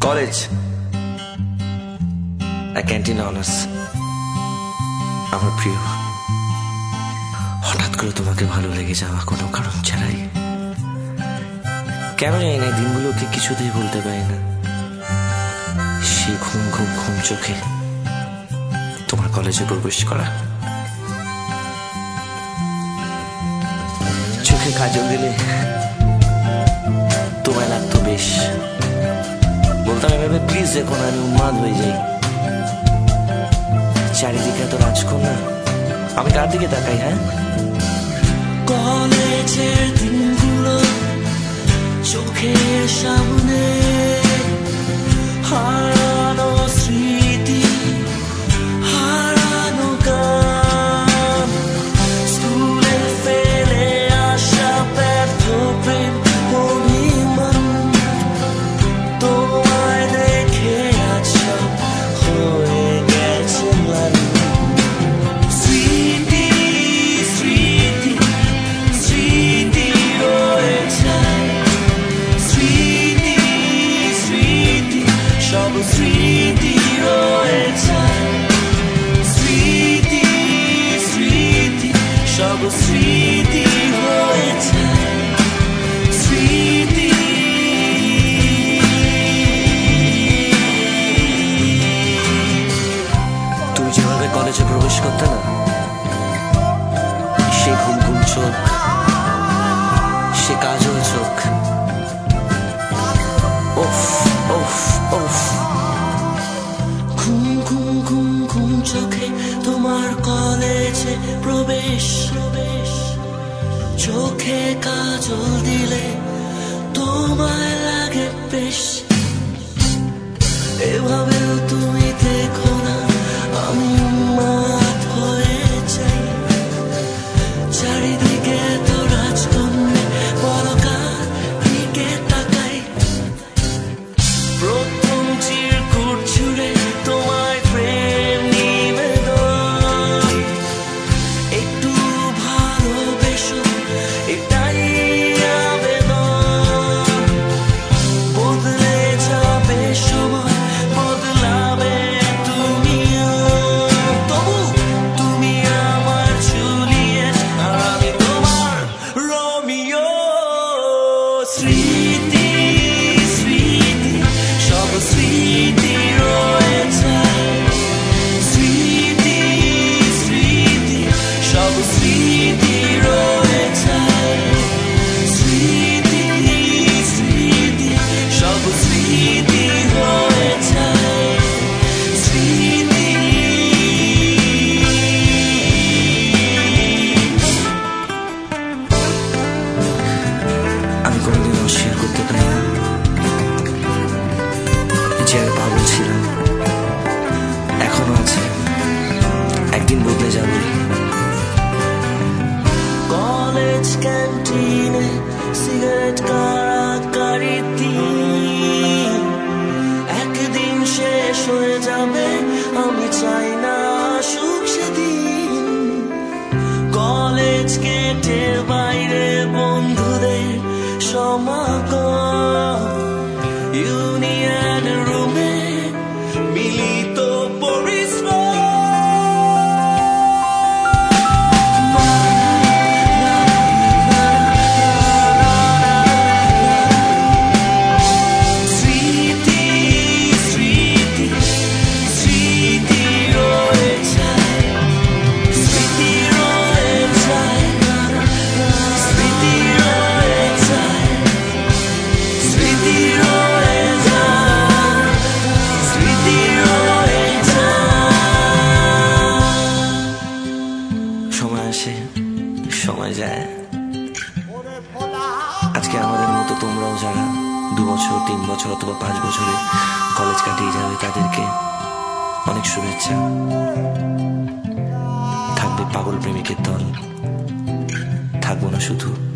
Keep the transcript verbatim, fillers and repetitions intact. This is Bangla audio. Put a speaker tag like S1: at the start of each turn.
S1: কলেজ, ক্যান্টিন অনার্স, আমার প্রিয়। হঠাৎ করে তোমাকে ভালো লেগে যাওয়া কোনো কারণ ছাড়াই, কেন জানি না দিনগুলোকে কিছুতেই বলতে পারি না। সে ঘুম ঘুম ঘুম চোখে তোমার কলেজে প্রবেশ করা, চোখে কাজল দিলে তোমায় লাগতো বেশ। বলতাম এভাবে প্লিজ এখন আমি উন্মাদ হয়ে যাই। চারিদিকে এত রাজকন্যা, আমি কার দিকে তাকাই? হ্যাঁ,
S2: কলেজের দিনগুলো চোখের সামনে, হারানো স্মৃতি, হারানো গান, স্কুলে ফেলে আসা ব্যর্থ প্রেম অভিমান, তোমায় দেখে আচ্ছা হয়ে গেছে ম্লান। স্মৃতি স্মৃতি স্মৃতি রয়ে যায়, স্মৃতি স্মৃতি সব স্মৃতি রয়ে যায়, স্মৃতি স্মৃতি সব স্মৃতি রয়ে যায়, স্মৃতি।
S1: তুমি যেভাবে কলেজে প্রবেশ করতে না, সে ঘুম ঘুম চোখ, সে কাজল চোখ, ওফ ওফ ওফ।
S2: ঘুম ঘুম ঘুম ঘুম চোখে তোমার কলেজে প্রবেশ, প্রবেশ, চোখে কাজল দিলে তোমায় লাগে বেশ। এভাবেও তুমি দেখো না আমি উন্মাদ হয়ে যাই, চারিদিকে তো রাজকন্যা, বলো কার দিকে তাকাই। প্রথম চিরকুট ছুঁড়ে তোমায় প্রেম নিবেদন, একটু ভালোবেসো এটাই আবেদন। বদলে যাবে সময়, বদলাবে তুমিও, তবু তুমি আমার জুলিয়েট আর আমি তোমার রোমিও। স্মৃতি স্মৃতি সব স্মৃতি রয়ে যায়, স্মৃতি স্মৃতি সব স্মৃতি রয়ে যায়, স্মৃতি স্মৃতি সব স্মৃতি রয়ে যায়, স্মৃতি।
S1: আমি কোনোদিন অস্বীকার করতে পারি না যে আমি পাগল ছিলাম, এখনো আছে, একদিন বদলে যাবে।
S2: কলেজ ক্যান্টিনে সিগারেট কারাকারি দিন একদিন শেষ হয়ে যাবে, আমি চাই না আসুক সেদিন। কলেজ গেটের বাইরে বন্ধুদের সমাগম, ইউনিয়ন রুমে মিলিত পরিশ্রম। স্মৃতি স্মৃতি স্মৃতি রয়ে যায়, স্মৃতি রয়ে যায়, স্মৃতি রয়ে যায়, স্মৃতি রয়ে যায়, স্মৃতি রয়ে যায়।
S1: সময় আসে, সময় যায়। আজকে আমাদের মতো তোমরাও যারা দু বছর, তিন বছর অথবা পাঁচ বছরে কলেজ কাটিয়ে যাবে, তাদেরকে অনেক শুভেচ্ছা। থাকবে পাগল প্রেমিকের দল, থাকবো না শুধু